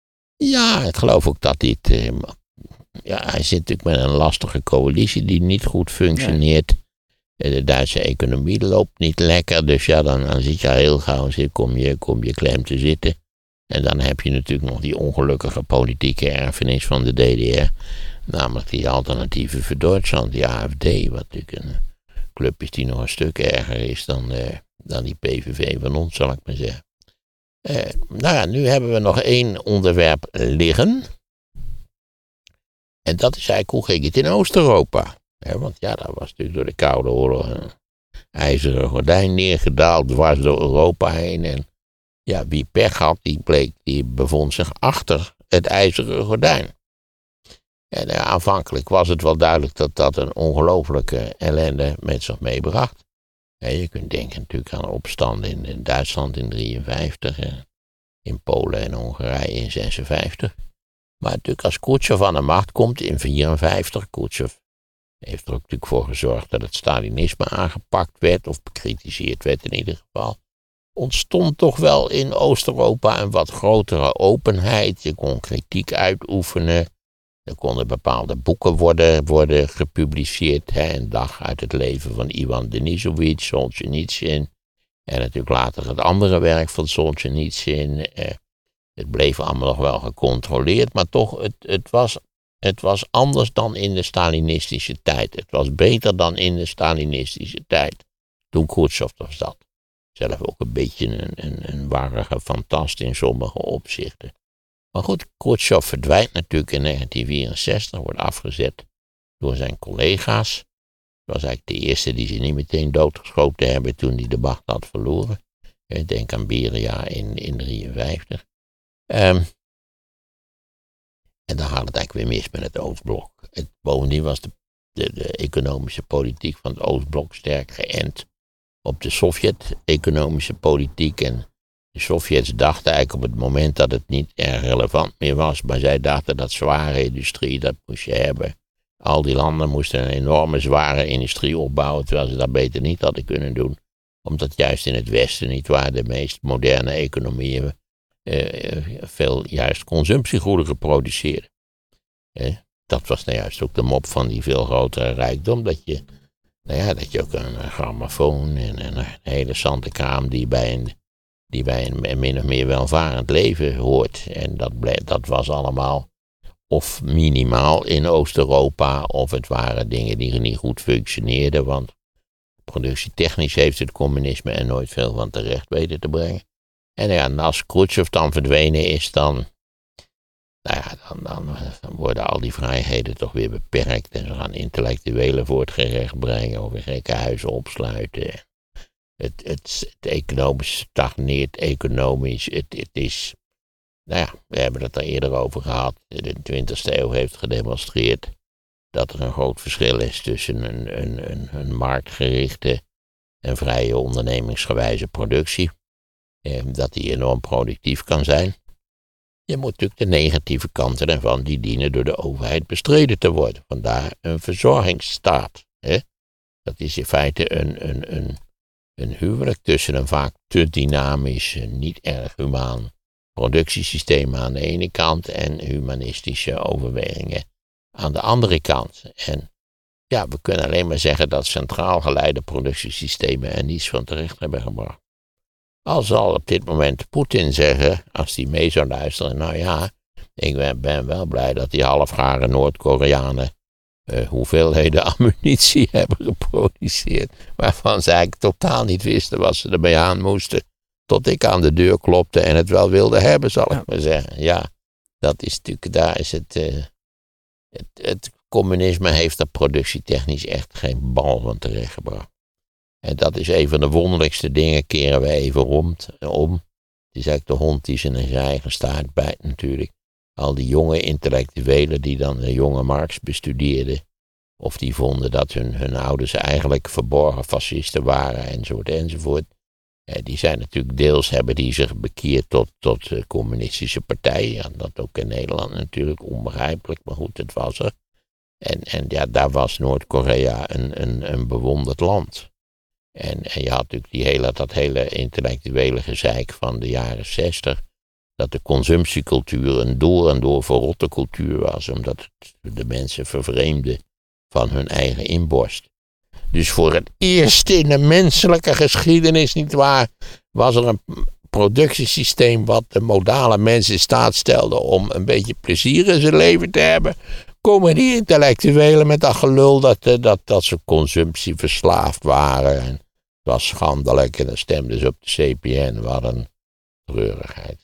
Ja, ik geloof ook dat dit. Uh, ja, hij zit natuurlijk met een lastige coalitie die niet goed functioneert. Ja. De Duitse economie loopt niet lekker. Dus ja, dan, dan zit je al heel gauw. Kom je, kom je klem te zitten. En dan heb je natuurlijk nog die ongelukkige politieke erfenis van de D D R. Namelijk die alternatieven voor Duitsland, die A F D. Wat natuurlijk een club is die nog een stuk erger is dan, uh, dan die P V V van ons, zal ik maar zeggen. Uh, nou ja, nu hebben we nog één onderwerp liggen. En dat is eigenlijk hoe ging het in Oost-Europa. Ja, want ja, daar was natuurlijk door de Koude Oorlog een ijzeren gordijn neergedaald, dwars door Europa heen. En ja, wie pech had, die bleek, die bevond zich achter het ijzeren gordijn. En uh, aanvankelijk was het wel duidelijk dat dat een ongelofelijke ellende met zich meebracht. Ja, je kunt denken natuurlijk aan opstanden in, in Duitsland in drieënvijftig, uh, in Polen en Hongarije in zesenvijftig. Maar natuurlijk als Khrushchev aan de macht komt in vierenvijftig, Khrushchev heeft er ook natuurlijk voor gezorgd dat het Stalinisme aangepakt werd, of bekritiseerd werd in ieder geval. Ontstond toch wel in Oost-Europa een wat grotere openheid. Je kon kritiek uitoefenen. Er konden bepaalde boeken worden, worden gepubliceerd. Hè, een dag uit het leven van Ivan Denisovich, Solzhenitsyn. En natuurlijk later het andere werk van Solzhenitsyn. Eh, het bleef allemaal nog wel gecontroleerd, maar toch, het, het, was, het was anders dan in de Stalinistische tijd. Het was beter dan in de Stalinistische tijd. Toen Khrushchev was dat. Zelf ook een beetje een, een, een warrige fantast in sommige opzichten. Maar goed, Khrushchev verdwijnt natuurlijk in negentien vierenzestig, wordt afgezet door zijn collega's. Dat was eigenlijk de eerste die ze niet meteen doodgeschoten hebben toen hij de macht had verloren. Ik denk aan Beria in negentien drieënvijftig. Um, en dan gaat het eigenlijk weer mis met het Oostblok. Het, bovendien was de, de, de economische politiek van het Oostblok sterk geënt op de Sovjet-economische politiek. En de Sovjets dachten eigenlijk op het moment dat het niet erg relevant meer was, maar zij dachten dat zware industrie, dat moest je hebben. Al die landen moesten een enorme zware industrie opbouwen, terwijl ze dat beter niet hadden kunnen doen. Omdat juist in het Westen, niet waar, de meest moderne economieën uh, veel juist consumptiegoederen produceren. Uh, dat was nou juist ook de mop van die veel grotere rijkdom, dat je, nou ja, dat je ook een, een grammofoon en, en een hele zantenkraam die bij een die bij een min of meer welvarend leven hoort. En dat, ble- dat was allemaal of minimaal in Oost-Europa, of het waren dingen die niet goed functioneerden, want productietechnisch heeft het communisme er nooit veel van terecht weten te brengen. En ja, als Khrushchev dan verdwenen is, dan, nou ja, dan, dan, dan worden al die vrijheden toch weer beperkt en ze gaan intellectuelen voor het gerecht brengen of in gekkenhuizen opsluiten. Het, het, het economisch stagneert, economisch, het, het is, nou ja, we hebben het er eerder over gehad. De twintigste eeuw heeft gedemonstreerd dat er een groot verschil is tussen een, een, een, een marktgerichte en vrije ondernemingsgewijze productie. Eh, dat die enorm productief kan zijn. Je moet natuurlijk de negatieve kanten ervan, die dienen door de overheid bestreden te worden. Vandaar een verzorgingsstaat. Hè? Dat is in feite een, een, een Een huwelijk tussen een vaak te dynamisch, niet erg humaan productiesysteem aan de ene kant en humanistische overwegingen aan de andere kant. En ja, we kunnen alleen maar zeggen dat centraal geleide productiesystemen er niets van terecht hebben gebracht. Al zal op dit moment Poetin zeggen, als hij mee zou luisteren, nou ja, ik ben, ben wel blij dat die halfgare Noord-Koreanen Uh, hoeveelheden ammunitie hebben geproduceerd, waarvan ze eigenlijk totaal niet wisten wat ze ermee aan moesten, tot ik aan de deur klopte en het wel wilde hebben, zal ik ja. maar zeggen. Ja, dat is natuurlijk, daar is het, uh, het, het communisme heeft er productietechnisch echt geen bal van terechtgebracht. En dat is een van de wonderlijkste dingen, keren we even rond, om. Het is eigenlijk de hond die zijn eigen staart bijt natuurlijk. Al die jonge intellectuelen die dan de jonge Marx bestudeerden, of die vonden dat hun, hun ouders eigenlijk verborgen fascisten waren, enzovoort, enzovoort. Eh, die zijn natuurlijk deels, hebben die zich bekeerd tot, tot uh, communistische partijen. Ja, dat ook in Nederland natuurlijk, onbegrijpelijk, maar goed, het was er. En, en ja, daar was Noord-Korea een, een, een bewonderd land. En, en je had natuurlijk die hele, dat hele intellectuele gezeik van de jaren zestig. Dat de consumptiecultuur een door en door verrotte cultuur was, omdat het de mensen vervreemde van hun eigen inborst. Dus voor het eerst in de menselijke geschiedenis, nietwaar, was er een productiesysteem wat de modale mens in staat stelde om een beetje plezier in zijn leven te hebben. Komen die intellectuelen met dat gelul dat, dat, dat ze consumptieverslaafd waren. En het was schandelijk en dan stemden ze op de C P N. Wat een treurigheid.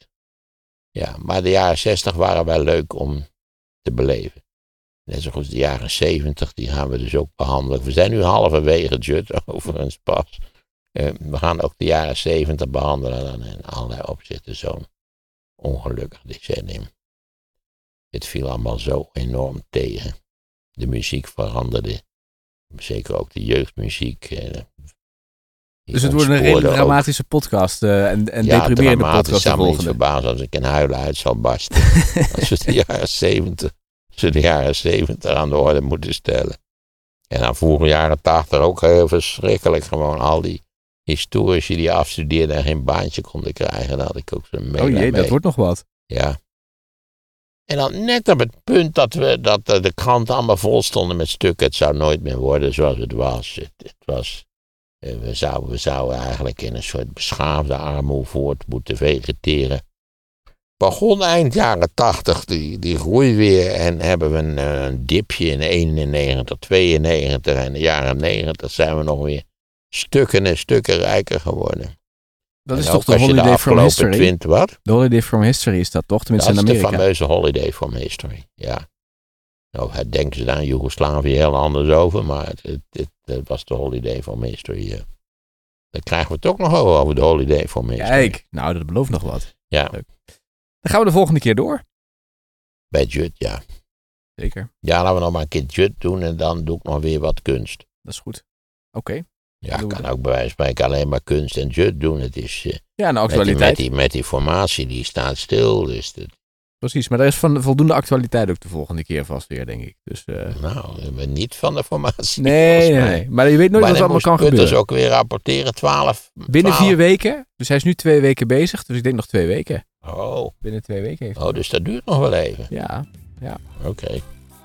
Ja, maar de jaren zestig waren wel leuk om te beleven. Net zoals de jaren zeventig, die gaan we dus ook behandelen. We zijn nu halverwege Jut, overigens pas. Uh, we gaan ook de jaren zeventig behandelen dan in allerlei opzichten zo'n ongelukkig decennium. Het viel allemaal zo enorm tegen. De muziek veranderde. Zeker ook de jeugdmuziek. Uh, Dus het wordt een redelijk dramatische ook. podcast uh, en, en ja, deprimerende podcast. Ja, zou me niet verbazen als ik in huilen uit zal barsten. Als we de jaren zeventig, ze de jaren zeventig aan de orde moeten stellen. En dan vroeger jaren tachtig ook heel verschrikkelijk. Gewoon al die historici die afstudeerden en geen baantje konden krijgen. Daar had ik ook zo'n mail Oh jee, mee. dat wordt nog wat. Ja. En dan net op het punt dat, we, dat de kranten allemaal vol stonden met stukken. Het zou nooit meer worden zoals het was. Het, het was we, zouden, we zouden eigenlijk in een soort beschaafde armoede voort moeten vegeteren. Begon eind jaren tachtig die, die groei weer en hebben we een, een dipje in eenennegentig, tweeënnegentig en in de jaren negentig zijn we nog weer stukken en stukken rijker geworden. Dat is toch de Holiday from History? twintig, wat? De Holiday from History is dat toch? Tenminste dat in Amerika. Dat is de fameuze Holiday from History, ja. Nou, daar denken ze daar in Joegoslavië heel anders over, maar het, het, het, het was de Holiday from History. Ja. Dan krijgen we het ook nog over, over de Holiday from History. Kijk, nou dat belooft nog wat. Ja. Leuk. Dan gaan we de volgende keer door. Bij Jut, ja. Zeker. Ja, laten we nog maar een keer Jut doen en dan doe ik nog weer wat kunst. Dat is goed. Oké. Okay. Ja, ik kan ook bij wijze van spreken alleen maar kunst en Jut doen. Het is, uh, ja, een actualiteit. Met die, met, die, met die formatie, die staat stil. Dus het... Precies, maar er is van voldoende actualiteit ook de volgende keer vast weer, denk ik. Dus, uh... Nou, we zijn niet van de formatie. Nee, nee, nee. Maar je weet nooit maar wat allemaal kan gebeuren. Dus ook weer rapporteren, twaalf. Binnen twaalf. vier weken. Dus hij is nu twee weken bezig. Dus ik denk nog twee weken. Oh. Binnen twee weken heeft hij. Oh, dus dat duurt nog wel even. Ja, ja. Oké. Okay.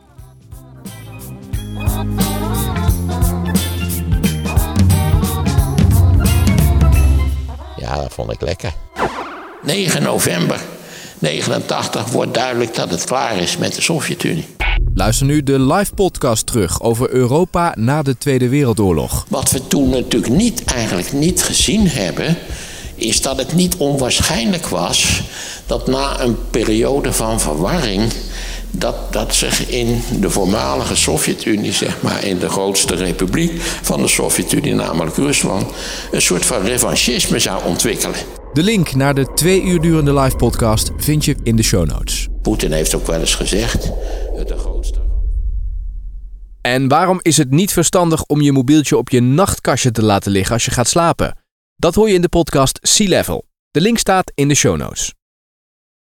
Ja, dat vond ik lekker. negen november negenentachtig wordt duidelijk dat het klaar is met de Sovjet-Unie. Luister nu de live podcast terug over Europa na de Tweede Wereldoorlog. Wat we toen natuurlijk niet, eigenlijk niet gezien hebben, is dat het niet onwaarschijnlijk was dat na een periode van verwarring, dat, dat zich in de voormalige Sovjet-Unie, zeg maar in de grootste republiek van de Sovjet-Unie, namelijk Rusland, een soort van revanchisme zou ontwikkelen. De link naar de twee uur durende live podcast vind je in de show notes. Poetin heeft ook wel eens gezegd, de grootste... En waarom is het niet verstandig om je mobieltje op je nachtkastje te laten liggen als je gaat slapen? Dat hoor je in de podcast Sea Level. De link staat in de show notes.